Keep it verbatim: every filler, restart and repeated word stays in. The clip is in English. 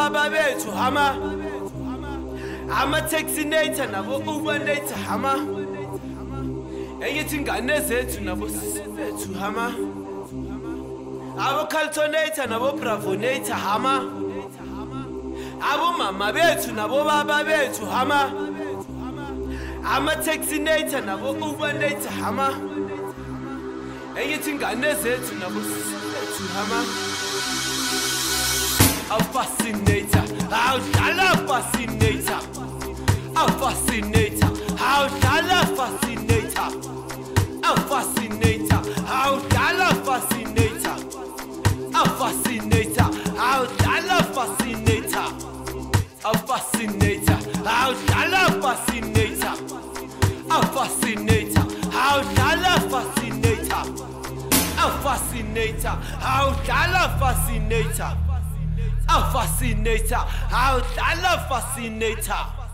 baba bethu hama ama taxinator nabo ubanator hama engithi ingane zethu nabo sisi bethu hama abo caltonator nabo bravonator hama abo mama bethu nabo baba bethu hama ama taxinator nabo ubanator hama engithi ingane zethu nabo sisi bethu hama a fascinator, how shall I fascinator? A fascinator, how shall I fascinator? A fascinator, how shall I fascinator? A fascinator, how shall I fascinator? A fascinator, how shall I fascinator? A fascinator, how shall I fascinator? A fascinator, how shall I fascinator? A fascinator, how I love fascinator.